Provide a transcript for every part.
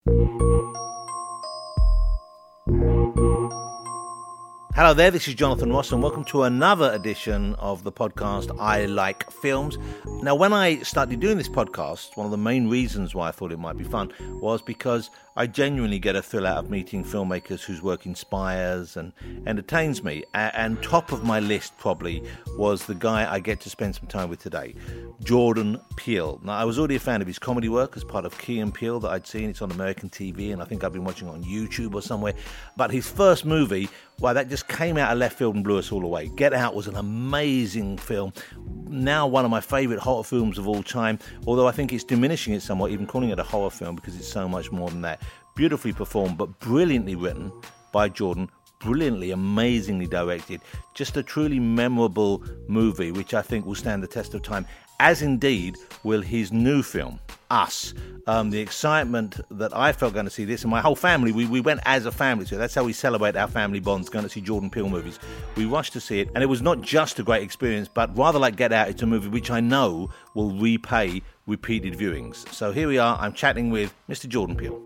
Hello there, this is Jonathan Ross, and welcome to another edition of the podcast I Like Films. Now, when I started doing this podcast, one of the main reasons why I thought it might be fun was because I genuinely get a thrill out of meeting filmmakers whose work inspires and entertains me. And top of my list probably was the guy I get to spend some time with today, Jordan Peele. Now, I was already a fan of his comedy work as part of Key & Peele that I'd seen. It's on American TV, and I think I've been watching it on YouTube or somewhere. But his first movie, wow, that just came out of left field and blew us all away. Get Out was an amazing film. Now one of my favourite horror films of all time, although I think it's diminishing it somewhat, even calling it a horror film, because it's so much more than that. Beautifully performed, but brilliantly written by Jordan, brilliantly, amazingly directed. Just a truly memorable movie, which I think will stand the test of time, as indeed will his new film, Us. The excitement that I felt going to see this, and my whole family, we went as a family, so that's how we celebrate our family bonds, going to see Jordan Peele movies. We rushed to see it, and it was not just a great experience, but rather like Get Out, it's a movie which I know will repay repeated viewings. So here we are, I'm chatting with Mr. Jordan Peele.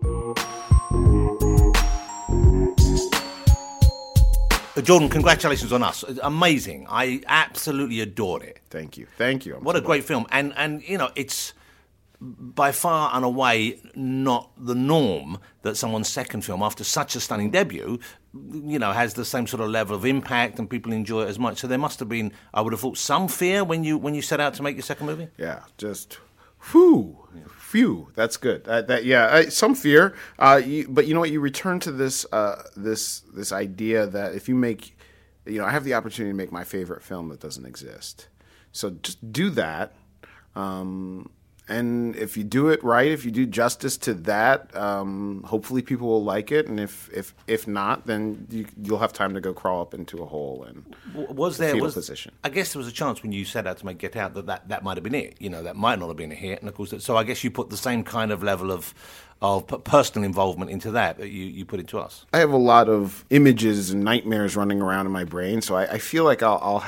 Jordan, congratulations on Us. It's amazing. I absolutely adored it. Thank you. What a great film. And you know, it's by far and away not the norm that someone's second film, after such a stunning debut, you know, has the same sort of level of impact and people enjoy it as much. So there must have been, I would have thought, some fear when you set out to make your second movie? Yeah, just phew. That's good. Some fear. But you know what? You return to this idea that if you make, I have the opportunity to make my favorite film that doesn't exist. So just do that. And if you do it right, if you do justice to that, hopefully people will like it. And if not, then you'll have time to go crawl up into a hole and fetal position. I guess there was a chance when you set out to make Get Out that might have been it. That might not have been a hit. And of course, so I guess you put the same kind of level of personal involvement into that you put into Us. I have a lot of images and nightmares running around in my brain, so I feel like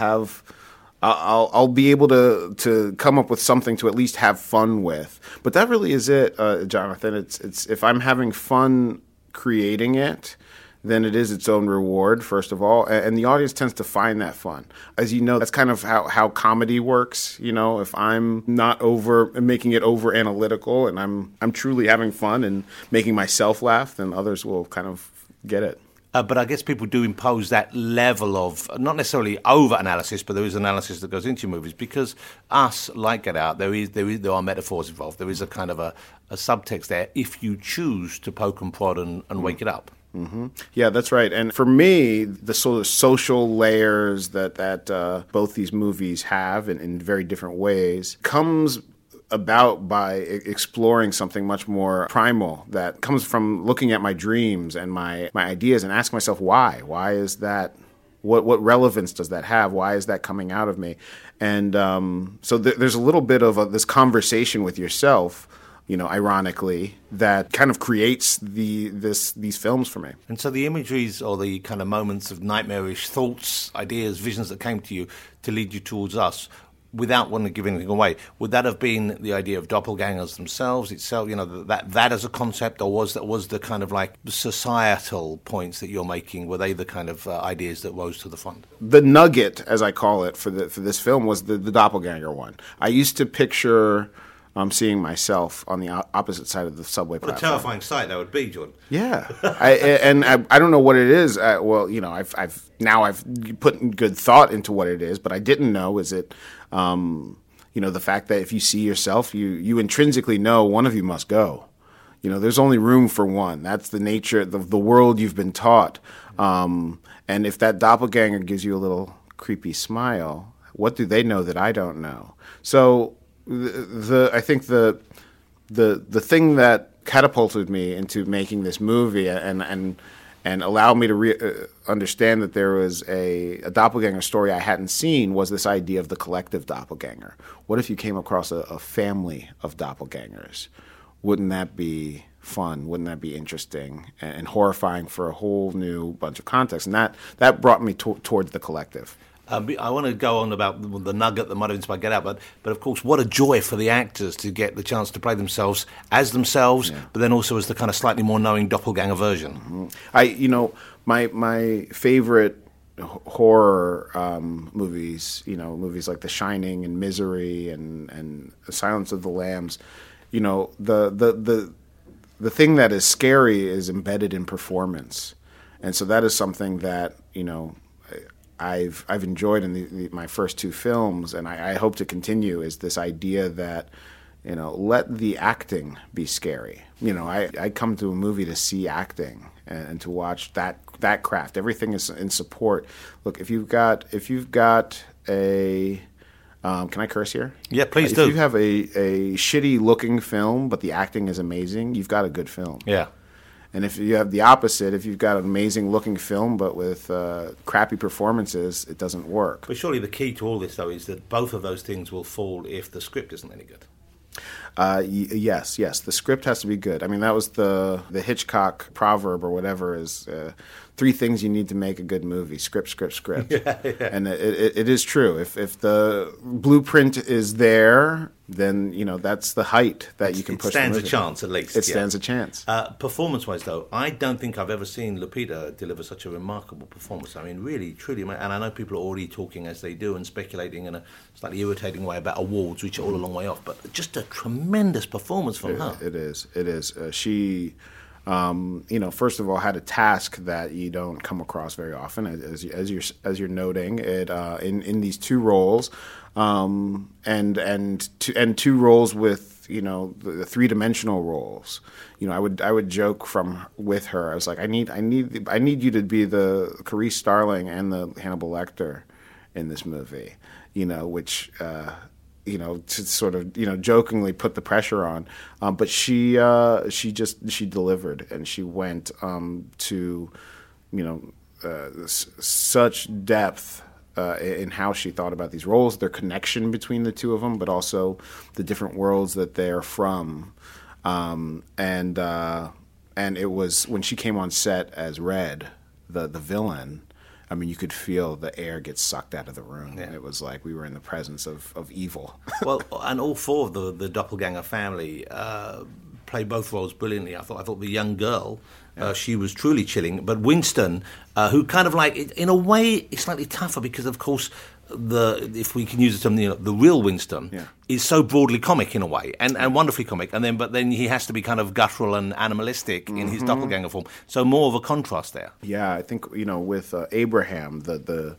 I'll be able to come up with something to at least have fun with. But that really is it, Jonathan. It's if I'm having fun creating it, then it is its own reward, first of all. And the audience tends to find that fun. As you know, that's kind of how comedy works. If I'm not making it over analytical and I'm truly having fun and making myself laugh, then others will kind of get it. But I guess people do impose that level of, not necessarily over-analysis, but there is analysis that goes into your movies. Because Us, like Get Out, there are metaphors involved. There is a kind of a subtext there if you choose to poke and prod and wake it up. Mm-hmm. Yeah, that's right. And for me, the sort of social layers that both these movies have in very different ways comes about by exploring something much more primal that comes from looking at my dreams and my ideas and asking myself why is that, what relevance does that have, why is that coming out of me? And so there's a little bit of this conversation with yourself, ironically, that kind of creates these films for me. And so the imageries or the kind of moments of nightmarish thoughts, ideas, visions that came to you to lead you towards Us, without wanting to give anything away, would that have been the idea of doppelgangers themselves itself, that as a concept, or was the kind of like societal points that you're making, were they the kind of ideas that rose to the front? The nugget, as I call it, for this film was the doppelganger one. I used to picture seeing myself on the opposite side of the subway platform. What a terrifying sight that would be, Jordan. Yeah, I don't know what it is. I've put good thought into what it is, but I didn't know. Is it, the fact that if you see yourself, you intrinsically know one of you must go. There's only room for one. That's the nature of the world you've been taught. And if that doppelganger gives you a little creepy smile, what do they know that I don't know? So I think the thing that catapulted me into making this movie and allowed me to understand that there was a doppelganger story I hadn't seen was this idea of the collective doppelganger. What if you came across a family of doppelgangers? Wouldn't that be fun? Wouldn't that be interesting and horrifying for a whole new bunch of context? And that brought me towards the collective. I want to go on about the nugget that might have inspired Get Out, but of course, what a joy for the actors to get the chance to play themselves as themselves, but then also as the kind of slightly more knowing doppelganger version. My favorite horror movies, movies like The Shining and Misery and Silence of the Lambs, the thing that is scary is embedded in performance, and so that is something that I've enjoyed in my first two films, and I hope to continue, is this idea that let the acting be scary. I come to a movie to see acting and to watch that craft. Everything is in support. Look, if you've got a can I curse here? Yeah, please do. If you have a shitty looking film but the acting is amazing, you've got a good film. Yeah. And if you have the opposite, if you've got an amazing looking film but with crappy performances, it doesn't work. But surely the key to all this, though, is that both of those things will fall if the script isn't any good. Yes. The script has to be good. I mean, that was the Hitchcock proverb or whatever is 3 things you need to make a good movie: script. Yeah. And it is true. If the blueprint is there, then that's the height that you can push. It stands a chance, at least. It stands a chance. Performance-wise, though, I don't think I've ever seen Lupita deliver such a remarkable performance. I mean, really, truly, and I know people are already talking as they do and speculating in a slightly irritating way about awards, which are all a long way off. But just a tremendous performance from her. It is. She. First of all, had a task that you don't come across very often, as you're noting it in these 2 roles, and 2 roles with the 3-dimensional roles. I would joke with her. I was like, I need you to be the Clarice Starling and the Hannibal Lecter in this movie. Which. To sort of jokingly put the pressure on, but she delivered, and she went to such depth in how she thought about these roles, their connection between the 2 of them, but also the different worlds that they're from, and it was when she came on set as Red, the villain. I mean, you could feel the air get sucked out of the room. Yeah. It was like we were in the presence of evil. Well, and all 4 of the doppelganger family played both roles brilliantly. I thought the young girl, she was truly chilling. But Winston, who kind of like, in a way, is slightly tougher because, of course, if we can use the term, the real Winston is so broadly comic in a way, and wonderfully comic, but then he has to be kind of guttural and animalistic in his doppelganger form. So more of a contrast there. Yeah, I think with Abraham, the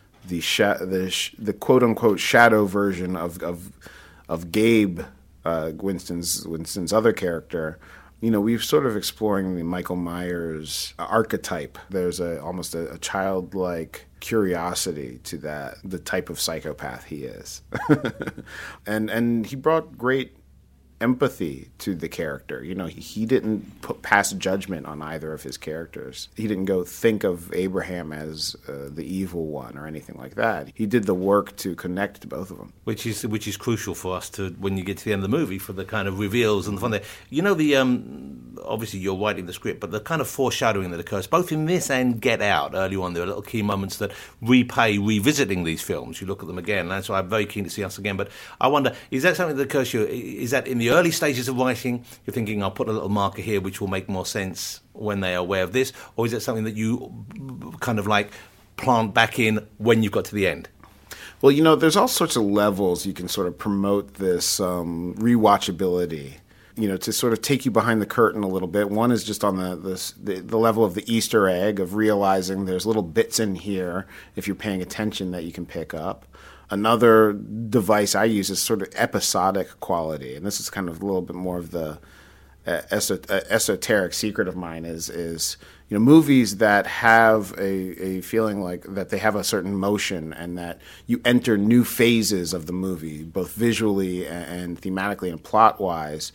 quote unquote shadow version of Gabe, Winston's other character. We're sort of exploring the Michael Myers archetype. There's almost a childlike curiosity to that, the type of psychopath he is. and he brought great empathy to the character. He didn't pass judgment on either of his characters. He didn't go think of Abraham as the evil one or anything like that. He did the work to connect to both of them. Which is crucial for us to, when you get to the end of the movie, for the kind of reveals and the fun there. Obviously you're writing the script, but the kind of foreshadowing that occurs, both in this and Get Out, early on, there are little key moments that revisiting these films. You look at them again, and so I'm very keen to see us again. But I wonder, is that something that occurs to you? Is that in the early stages of writing, you're thinking, I'll put a little marker here which will make more sense when they are aware of this? Or is it something that you kind of like plant back in when you've got to the end? Well, there's all sorts of levels you can sort of promote this rewatchability, to sort of take you behind the curtain a little bit. One is just on the level of the Easter egg of realizing there's little bits in here, if you're paying attention, that you can pick up. Another device I use is sort of episodic quality, and this is kind of a little bit more of the esoteric secret of mine is movies that have a feeling like that they have a certain motion and that you enter new phases of the movie, both visually and thematically and plot-wise,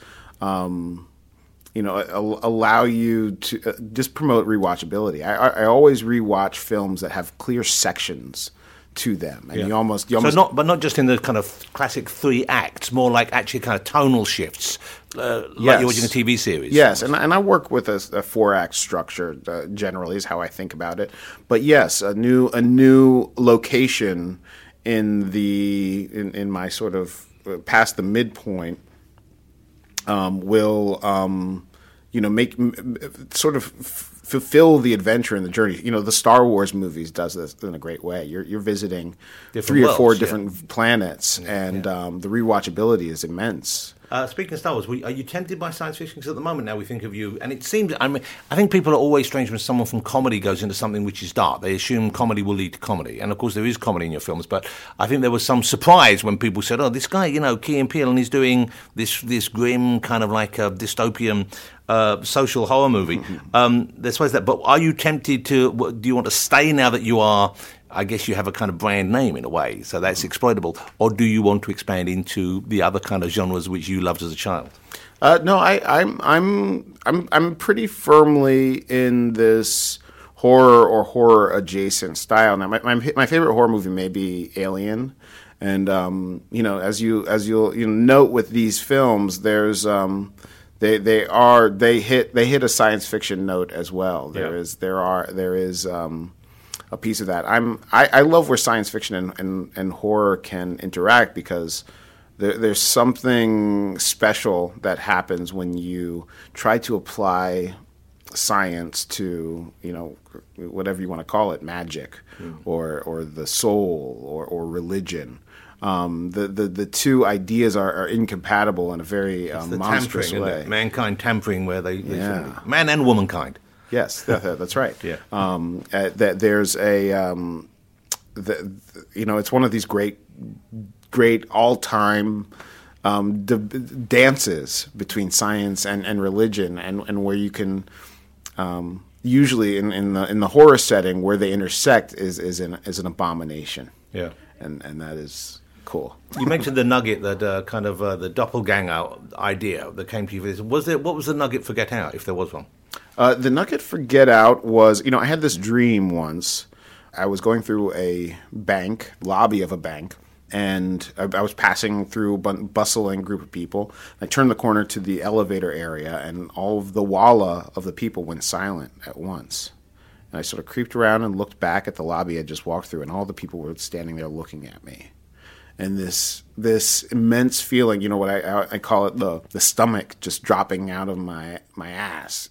allow you to just promote rewatchability. I always rewatch films that have clear sections to them, and Yeah. you almost not just in the kind of classic 3 acts, more like actually kind of tonal shifts, like you're watching a TV series. Yes, and I work with a 4-act structure generally is how I think about it. But yes, a new location in my sort of past the midpoint will make sort of fulfill the adventure and the journey. The Star Wars movies does this in a great way. You're visiting different 3 or 4 worlds, different planets, and the rewatchability is immense. Speaking of Star Wars, are you tempted by science fiction? Because at the moment now we think of you, and it seems, I think people are always strange when someone from comedy goes into something which is dark. They assume comedy will lead to comedy, and of course there is comedy in your films, but I think there was some surprise when people said, oh, this guy, Key and Peele, and he's doing this grim kind of like a dystopian social horror movie. There's always that, but are you tempted to, do you want to stay now that you are, I guess you have a kind of brand name in a way, so that's exploitable, or do you want to expand into the other kind of genres which you loved as a child? No, I'm pretty firmly in this horror or horror adjacent style. Now, my favorite horror movie may be Alien, and as you'll note with these films, there's they hit a science fiction note as well. There is a piece of that. I love where science fiction and horror can interact, because there's something special that happens when you try to apply science to whatever you want to call it, magic or the soul or religion. The two ideas are incompatible in a very monstrous way. Mankind tampering, where they man and womankind. Yes, that's right. Yeah. That there's it's one of these great all-time dances between science and religion, and where you can usually in the horror setting where they intersect is an abomination. Yeah, and that is cool. You mentioned the nugget, that kind of the doppelganger idea that came to you. What was the nugget for Get Out, if there was one? The nugget for Get Out was, I had this dream once. I was going through a lobby of a bank, and I was passing through a bustling group of people. I turned the corner to the elevator area, and all of the walla of the people went silent at once. And I sort of creeped around and looked back at the lobby I just walked through, and all the people were standing there looking at me. And this immense feeling, what I call it, the stomach just dropping out of my ass,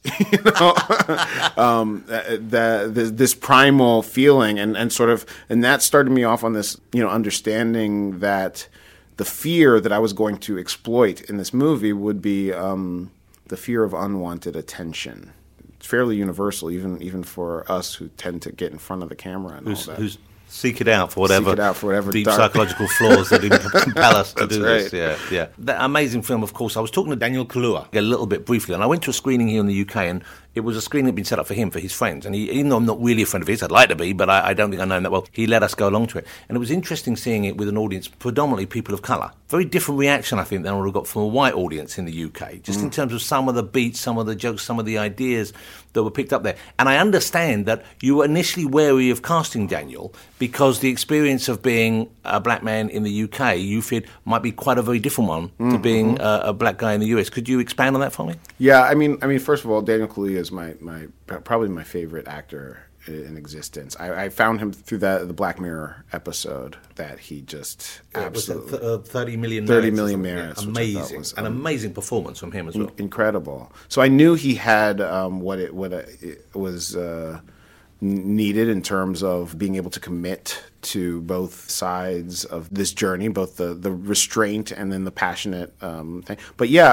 this primal feeling, and sort of, and that started me off on this, understanding that the fear that I was going to exploit in this movie would be the fear of unwanted attention. It's fairly universal, even for us who tend to get in front of the camera and all that. Seek it out for whatever deep dark psychological flaws that compel us to do right. this. Yeah. That amazing film, of course. I was talking to Daniel Kaluuya a little bit briefly, and I went to a screening here in the UK, and it was a screening that had been set up for him, for his friends. And even though I'm not really a friend of his, I'd like to be, but I don't think I know him that well, he let us go along to it. And it was interesting seeing it with an audience, predominantly people of colour. Very different reaction, I think, than I would have got from a white audience in the UK, just in terms of some of the beats, some of the jokes, some of the ideas that were picked up there. And I understand that you were initially wary of casting Daniel because the experience of being a black man in the UK, you feared, might be quite a very different one to being a black guy in the US. Could you expand on that for me? Yeah, I mean, first of all, Daniel Kaluuya is probably my favorite actor in existence. I found him through the Black Mirror episode that he just absolutely... 30 Million 30 Million Merits. Amazing. Was, an amazing performance from him as well. Incredible. So I knew he had what it was needed in terms of being able to commit to both sides of this journey, both the restraint and then the passionate thing. But yeah,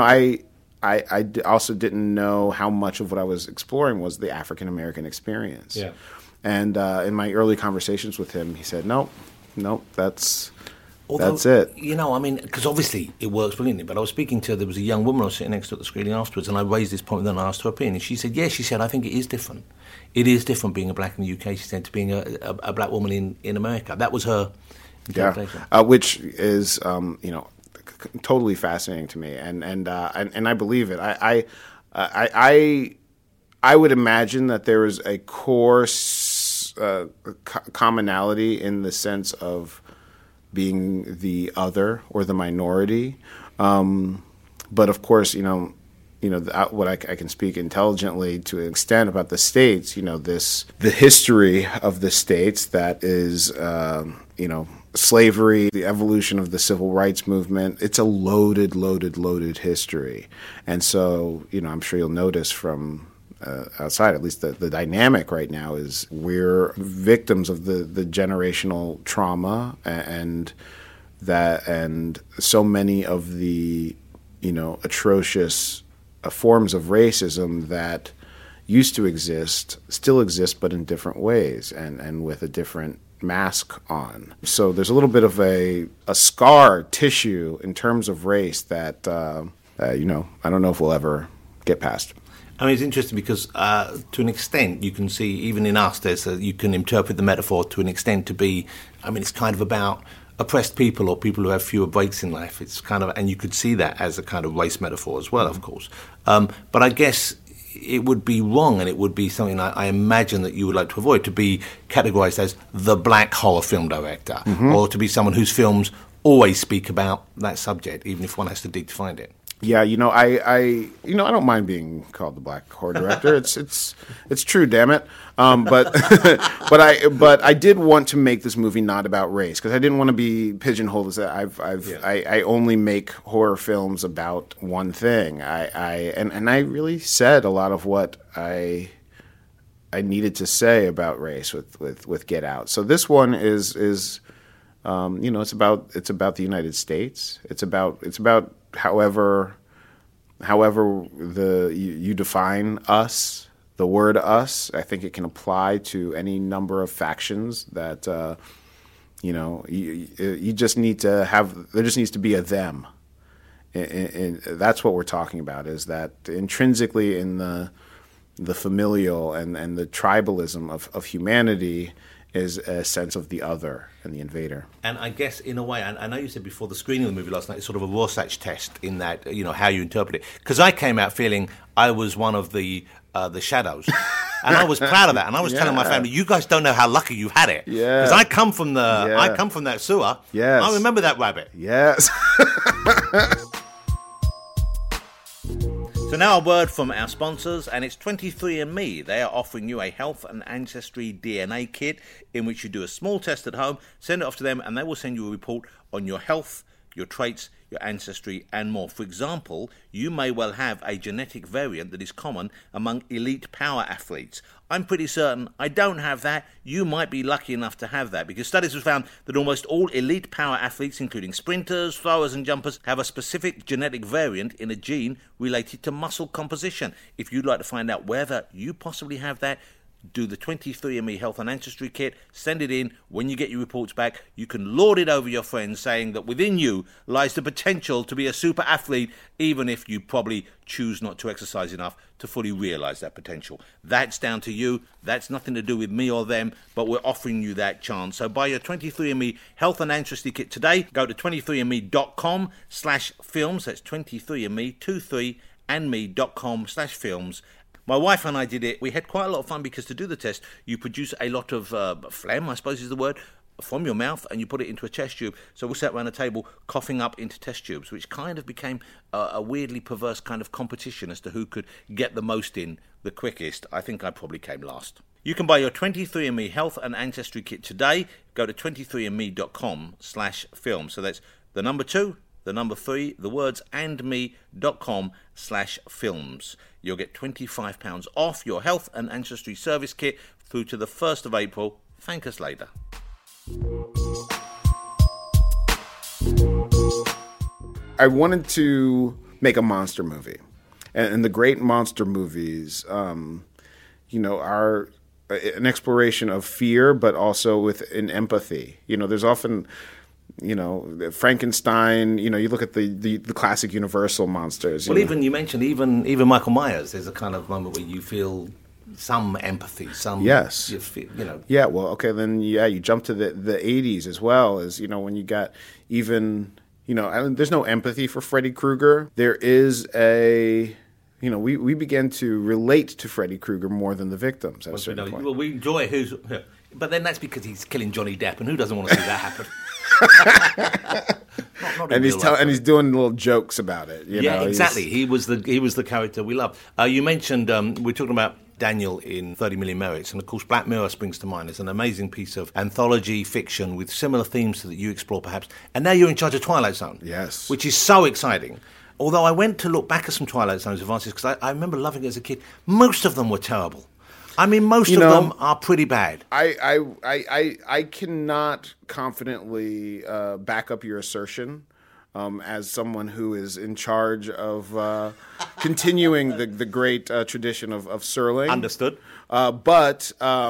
I also didn't know how much of what I was exploring was the African American experience. Yeah. And in my early conversations with him, he said, nope, that's it. Because obviously it works brilliantly, but I was speaking to, there was a young woman I was sitting next to at the screening afterwards, and I raised this point, and then I asked her opinion, and she said, I think it is different. It is different being a black in the UK, she said, to being a black woman in America. That was her interpretation. Yeah, which is, totally fascinating to me, and I believe it. I would imagine that there is a core commonality in the sense of being the other or the minority. But of course, what I can speak intelligently to an extent about the states. The history of the states that is, slavery, the evolution of the civil rights movement. It's a loaded history, and so I'm sure you'll notice from outside, at least the dynamic right now is we're victims of the generational trauma and so many of the atrocious forms of racism that used to exist still exist, but in different ways and with a different mask on. So there's a little bit of a scar tissue in terms of race that I don't know if we'll ever get past. I mean, it's interesting because to an extent you can see, even in us, you can interpret the metaphor to an extent to be, it's kind of about oppressed people or people who have fewer breaks in life. It's kind of, and you could see that as a kind of race metaphor as well, of course. But I guess it would be wrong, and it would be something I imagine that you would like to avoid, to be categorized as the black horror film director, or to be someone whose films always speak about that subject, even if one has to dig to find it. Yeah, I don't mind being called the black horror director. It's true, damn it. But I did want to make this movie not about race, because I didn't want to be pigeonholed as that. I only make horror films about one thing. I really said a lot of what I needed to say about race with Get Out. So this one is it's about the United States. It's about however you define us, the word us. I think it can apply to any number of factions that you just need to have. There just needs to be a them, and that's what we're talking about. Is that intrinsically in the familial and the tribalism of humanity is a sense of the other and the invader. And I guess, in a way, I know you said before the screening of the movie last night, it's sort of a Rorschach test in that, how you interpret it. Because I came out feeling I was one of the shadows. And I was proud of that. And I was telling my family, you guys don't know how lucky you had it. Yeah. Because I come from that sewer. Yes. I remember that rabbit. Yes. So now a word from our sponsors, and it's 23andMe. They are offering you a health and ancestry DNA kit in which you do a small test at home, send it off to them, and they will send you a report on your health, your traits, your ancestry, and more. For example, you may well have a genetic variant that is common among elite power athletes. I'm pretty certain I don't have that. You might be lucky enough to have that, because studies have found that almost all elite power athletes, including sprinters, throwers, and jumpers, have a specific genetic variant in a gene related to muscle composition. If you'd like to find out whether you possibly have that, do the 23andMe Health and Ancestry Kit, send it in. When you get your reports back, you can lord it over your friends, saying that within you lies the potential to be a super athlete, even if you probably choose not to exercise enough to fully realise that potential. That's down to you. That's nothing to do with me or them, but we're offering you that chance. So buy your 23andMe Health and Ancestry Kit today. Go to 23andme.com/films. That's 23andme23andme.com/films. My wife and I did it. We had quite a lot of fun because to do the test, you produce a lot of phlegm, I suppose is the word, from your mouth, and you put it into a test tube. So we sat around a table coughing up into test tubes, which kind of became a weirdly perverse kind of competition as to who could get the most in the quickest. I think I probably came last. You can buy your 23andMe Health and Ancestry Kit today. Go to 23andme.com/film. So that's the number 2, the number 3, the words andme.com/films. You'll get £25 off your health and ancestry service kit through to the 1st of April. Thank us later. I wanted to make a monster movie. And the great monster movies, are an exploration of fear, but also with an empathy. There's often... Frankenstein, you look at the classic Universal monsters. Well, even you mentioned even Michael Myers, there's a kind of moment where you feel some empathy, some... Yes. Yeah, well, okay, then, you jump to the 80s as well, as, when you got even, there's no empathy for Freddy Krueger. There is we began to relate to Freddy Krueger more than the victims at a certain point. Well, we enjoy But then that's because he's killing Johnny Depp, and who doesn't want to see that happen? And he's doing little jokes about it. You know? Exactly. He was the character we love. You mentioned we're talking about Daniel in 30 Million Merits, and of course Black Mirror springs to mind as an amazing piece of anthology fiction with similar themes that you explore perhaps. And now you're in charge of Twilight Zone. Yes. Which is so exciting. Although I went to look back at some Twilight Zone's advances because I remember loving it as a kid. Most of them were terrible. I mean, most of them are pretty bad. I cannot confidently back up your assertion as someone who is in charge of continuing the great tradition of Serling. Understood. But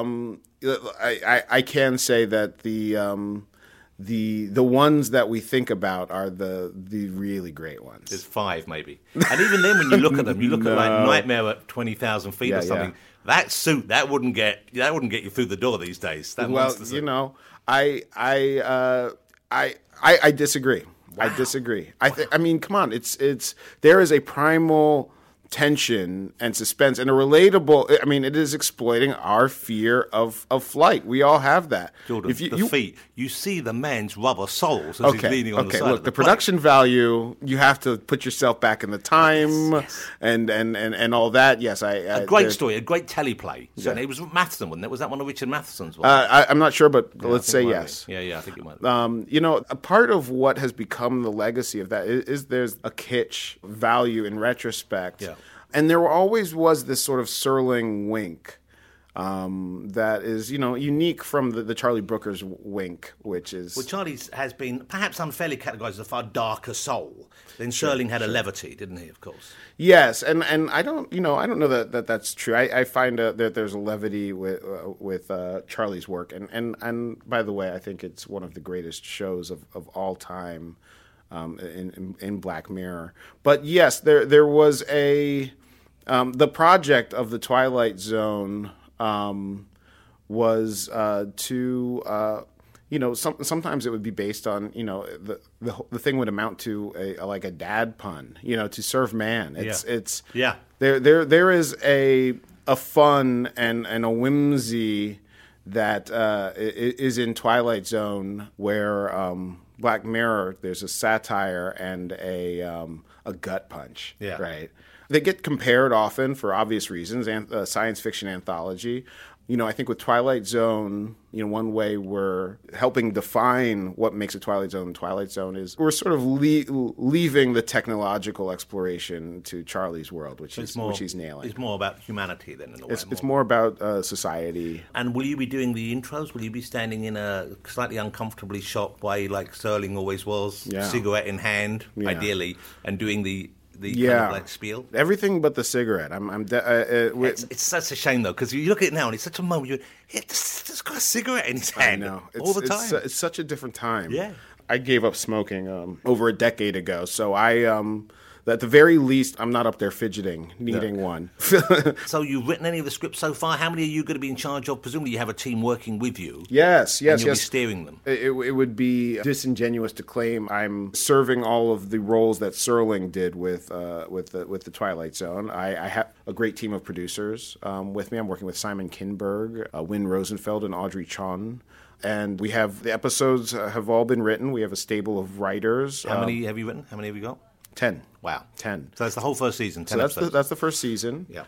I can say that the ones that we think about are the really great ones. There's 5 maybe. And even then when you look at them, you look at like Nightmare at 20,000 feet or something. Yeah. That suit that wouldn't get you through the door these days. That you know, I disagree. Wow. I disagree. I mean, come on. It's there is a primal tension and suspense and a relatable. I mean, it is exploiting our fear of flight. We all have that. Jordan, feet. You see the man's rubber soles as he's leaning on the side. Look, the production value. You have to put yourself back in the time and all that. Yes, a great story, a great teleplay. So it was Matheson, wasn't it? Was that one of Richard Matheson's? I'm not sure, but let's say yes. Yeah, I think it might. You know, a part of what has become the legacy of that is there's a kitsch value in retrospect. Yeah. And there always was this sort of Serling wink that is, you know, unique from the Charlie Brooker's wink, which is... Well, Charlie's has been perhaps unfairly categorized as a far darker soul. Then Serling had a levity, didn't he, of course? Yes, and I don't know that that's true. I find that there's a levity with Charlie's work. And by the way, I think it's one of the greatest shows of all time in Black Mirror. But yes, there was the project of the Twilight Zone was to sometimes it would be based on the thing would amount to a dad pun, to serve man. There is a fun and a whimsy that is in Twilight Zone where Black Mirror there's a satire and a gut punch. Yeah. Right. They get compared often for obvious reasons, and science fiction anthology. I think with Twilight Zone, one way we're helping define what makes a Twilight Zone is we're sort of leaving the technological exploration to Charlie's world, which he's nailing. It's more about humanity than in a way. It's more about society. And will you be doing the intros? Will you be standing in a slightly uncomfortably shot way like Serling always was, cigarette in hand, ideally, and doing the kind of like spiel? Everything but the cigarette. It's such a shame though, because you look at it now and it's such a moment. It's got a cigarette in his hand all the time. It's such a different time. Yeah, I gave up smoking over a decade ago, so at the very least, I'm not up there fidgeting, needing one. So you've written any of the scripts so far? How many are you going to be in charge of? Presumably you have a team working with you. Yes. And you'll be steering them. It would be disingenuous to claim I'm serving all of the roles that Serling did with the Twilight Zone. I have a great team of producers with me. I'm working with Simon Kinberg, Wynn Rosenfeld, and Audrey Chon. And we have the episodes have all been written. We have a stable of writers. How many have you written? How many have you got? 10. Wow. 10. So that's the whole first season, 10 episodes. That's the first season. Yeah.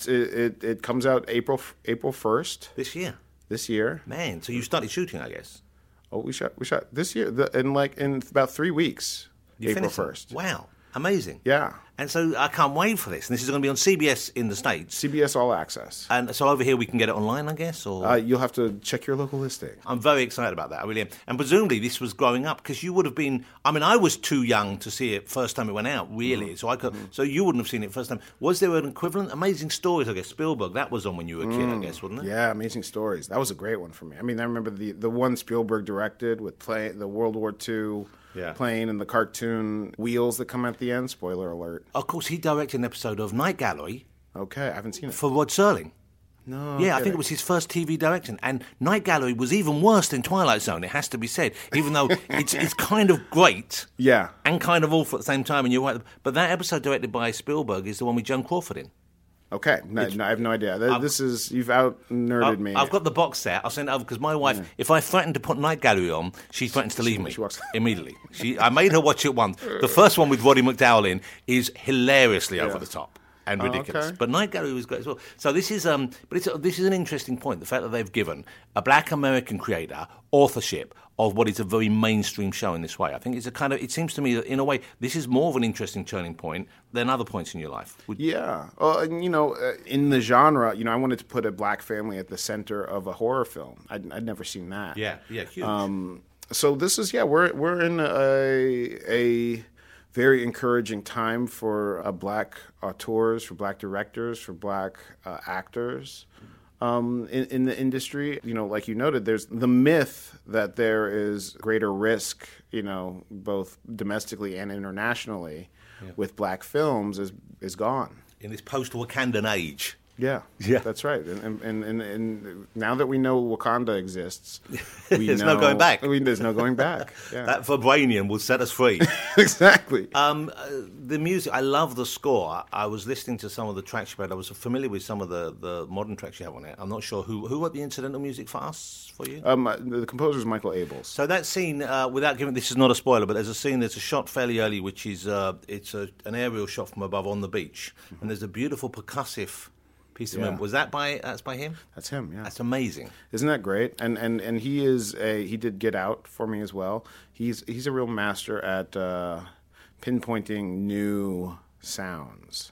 It comes out April 1st. This year? Man, so you started shooting, I guess. Oh, we shot this year in about 3 weeks. April 1st. Wow. Amazing. Yeah. And so I can't wait for this. And this is going to be on CBS in the States. CBS All Access. And so over here we can get it online, I guess? Or you'll have to check your local listing. I'm very excited about that. I really am. And presumably this was growing up because you would have been... I mean, I was too young to see it first time it went out, really. Mm-hmm. So you wouldn't have seen it first time. Was there an equivalent? Amazing Stories, I guess. Spielberg, that was on when you were a kid, I guess, wasn't it? Yeah, Amazing Stories. That was a great one for me. I mean, I remember the one Spielberg directed with the World War II... Yeah. Plane and the cartoon wheels that come at the end. Spoiler alert. Of course, he directed an episode of Night Gallery. Okay, I haven't seen it. For Rod Serling. No. Yeah, I think it was his first TV direction. And Night Gallery was even worse than Twilight Zone, it has to be said. Even though it's kind of great. Yeah. And kind of awful at the same time. And you're right. But that episode directed by Spielberg is the one with Joan Crawford in. Okay, no, I have no idea. This is you've out nerded me. I've got the box set. I'll send it over because my wife, if I threaten to put Night Gallery on, she threatens to leave me immediately. I made her watch it once. The first one with Roddy McDowall in is hilariously over the top and ridiculous. Okay. But Night Gallery was great as well. So this is, this is an interesting point. The fact that they've given a Black American creator authorship of what is a very mainstream show in this way. I think it's it seems to me that in a way this is more of an interesting turning point than other points in your life. Yeah. And, in the genre, I wanted to put a black family at the center of a horror film. I'd never seen that. Yeah, huge. So this is, we're in a very encouraging time for black auteurs, for black directors, for black actors. In the industry, like you noted, there's the myth that there is greater risk, both domestically and internationally with black films is gone. In this post-Wakandan age. Yeah, that's right. And now that we know Wakanda exists, there's no going back. There's no going back. Yeah. That vibranium will set us free. Exactly. The music, I love the score. I was listening to some of the tracks you had. I was familiar with some of the modern tracks you have on it. I'm not sure who wrote the incidental music for you. The composer is Michael Abels. So that scene, without giving, this is not a spoiler, but there's a shot fairly early, which is it's an aerial shot from above on the beach, and there's a beautiful percussive piece of him. Was that's by him? That's him, yeah. That's amazing. Isn't that great? And he did Get Out for me as well. He's a real master at pinpointing new sounds,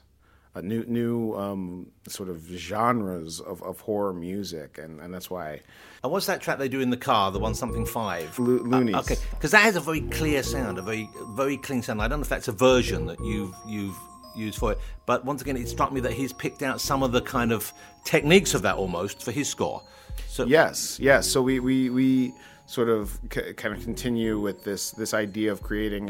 new sort of genres of horror music, and that's why. And what's that track they do in the car? The one something 5. Loonies. Okay, because that has a very clear sound, a very very clean sound. I don't know if that's a version that you've used for it, but once again, it struck me that he's picked out some of the kind of techniques of that almost for his score. So yes. So we sort of kind of continue with this idea of creating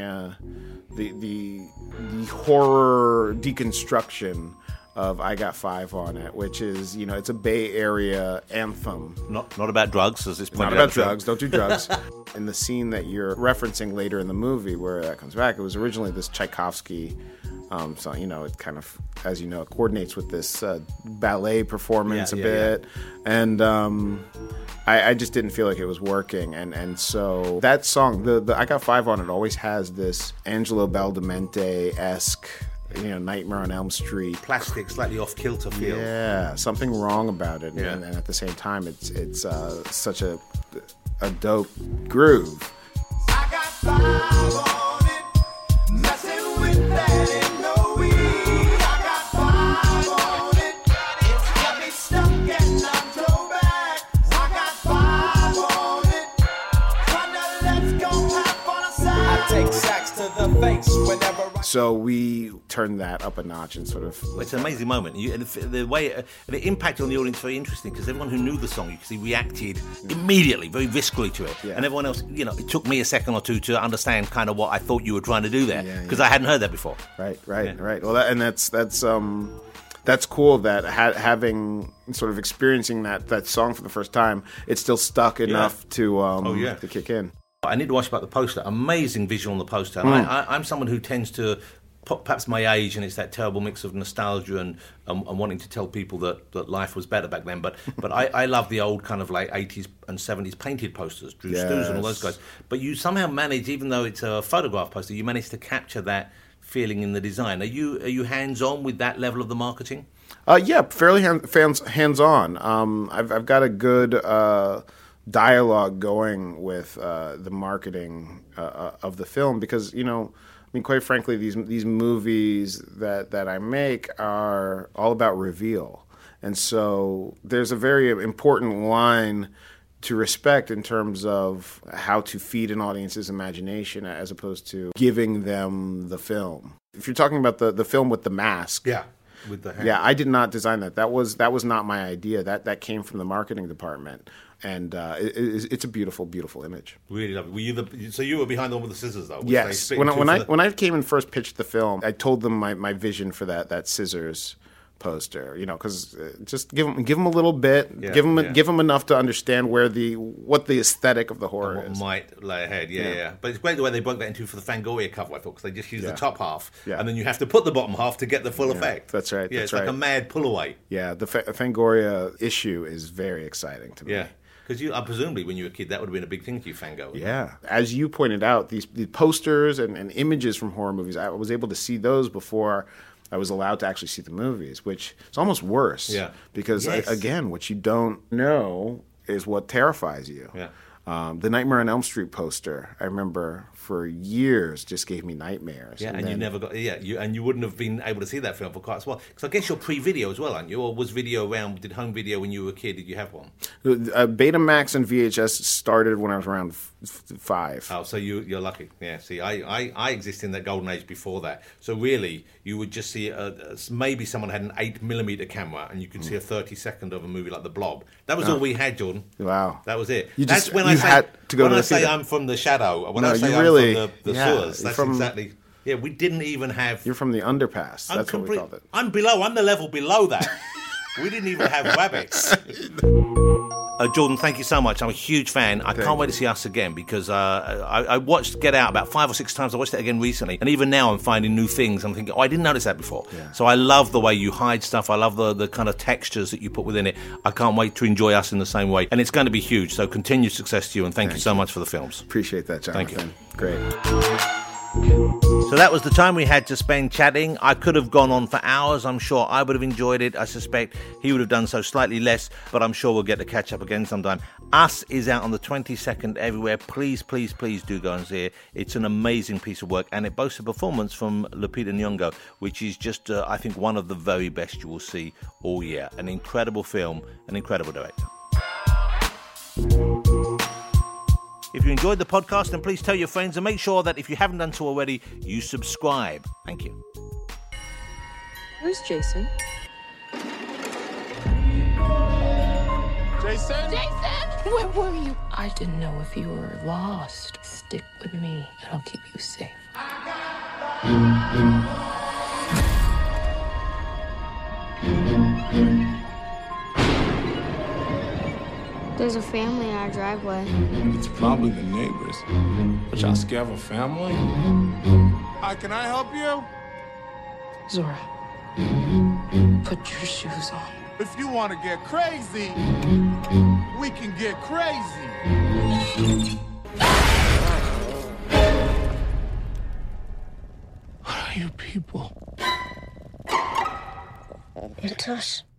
the horror deconstruction of I Got Five on It, which is, it's a Bay Area anthem. Not about drugs, as it's pointed out. Not about drugs. Don't do drugs. In the scene that you're referencing later in the movie where that comes back, it was originally this Tchaikovsky so, it kind of, as you know, it coordinates with this ballet performance a bit. Yeah. And I just didn't feel like it was working. And so that song, the I Got Five on It, always has this Angelo Badalamenti-esque, Nightmare on Elm Street. Plastic, slightly off-kilter feel. Yeah, something wrong about it. Yeah. And at the same time, it's such a dope groove. I got 5 on it, messing with that. So we turned that up a notch and sort of... It's an amazing moment. The way the impact on the audience is very interesting because everyone who knew the song, you could see, reacted immediately, very viscerally to it. Yeah. And everyone else, it took me a second or two to understand kind of what I thought you were trying to do there because I hadn't heard that before. Right. Well, that's cool that having sort of experiencing that song for the first time, it still stuck enough to kick in. I need to watch about the poster. Amazing visual on the poster. And I'm someone who tends to, perhaps my age, and it's that terrible mix of nostalgia and wanting to tell people that life was better back then. But I love the old kind of like 80s and 70s painted posters, Drew Stews and all those guys. But you somehow manage, even though it's a photograph poster, you manage to capture that feeling in the design. Are you hands-on with that level of the marketing? Yeah, fairly hands-on. I've got a good dialogue going with the marketing of the film because, quite frankly, these movies that I make are all about reveal. And so there's a very important line to respect in terms of how to feed an audience's imagination as opposed to giving them the film. If you're talking about the film with the mask... Yeah. With the hand. Yeah, I did not design that. That was not my idea. That came from the marketing department, and it's a beautiful, beautiful image. Really lovely. So you were behind the one with the scissors, though? Yes. When I came and first pitched the film, I told them my vision for that scissors poster, because just give them a little bit, Yeah, give them enough to understand what the aesthetic of the horror What is. might lay ahead, yeah. But it's great the way they broke that into for the Fangoria cover, I thought, because they just used the top half, and then you have to put the bottom half to get the full effect. That's right. Yeah, that's it's right. like a mad pull away. Yeah, the Fangoria issue is very exciting to me. Yeah, because presumably when you were a kid, that would have been a big thing to you, Fangoria. Yeah, as you pointed out, the posters and images from horror movies, I was able to see those before I was allowed to actually see the movies, which is almost worse. Yeah. Because, Yes. again, what you don't know is what terrifies you. Yeah. The Nightmare on Elm Street poster, I remember for years, just gave me nightmares. Yeah, and you then- never got. Yeah, you wouldn't have been able to see that film for quite a while. Because I guess you're pre-video as well, aren't you? Or was video around? Did home video when you were a kid? Did you have one? Betamax and VHS started when I was around 5. Oh, so you're lucky. Yeah. See, I exist in that golden age before that. So really, you would just see maybe someone had an 8mm camera, and you could see a 30-second of a movie like The Blob. That was all we had, Jordan. Wow. That was it. You That's just- when you I say had to go when to I the say theater. I'm from the shadow. When No, I say you I'm really- from the yeah, sewers, you're that's from- exactly. Yeah, we didn't even have. You're from the underpass. That's what we called it. I'm below. I'm the level below that. We didn't even have rabbits. Jordan, thank you so much. I'm a huge fan. I can't wait to see Us again because I watched Get Out about 5 or 6 times. I watched it again recently. And even now I'm finding new things. I'm thinking, I didn't notice that before. Yeah. So I love the way you hide stuff. I love the kind of textures that you put within it. I can't wait to enjoy Us in the same way. And it's going to be huge. So continued success to you. And thank you so much for the films. Appreciate that, Jonathan. Thank you. Great. So that was the time we had to spend chatting. I could have gone on for hours. I'm sure I would have enjoyed it. I suspect he would have done so slightly less, but I'm sure we'll get to catch up again sometime. Us is out on the 22nd everywhere. Please, please, please do go and see it. It's an amazing piece of work, and it boasts a performance from Lupita Nyong'o, which is just, I think, one of the very best you will see all year. An incredible film, an incredible director. If you enjoyed the podcast, then please tell your friends and make sure that if you haven't done so already, you subscribe. Thank you. Where's Jason? Jason? Where were you? I didn't know if you were lost. Stick with me, and I'll keep you safe. There's a family in our driveway. It's probably the neighbors. But y'all scared of a family? Hi, can I help you? Zora, put your shoes on. If you want to get crazy, we can get crazy. What are you people? It's us.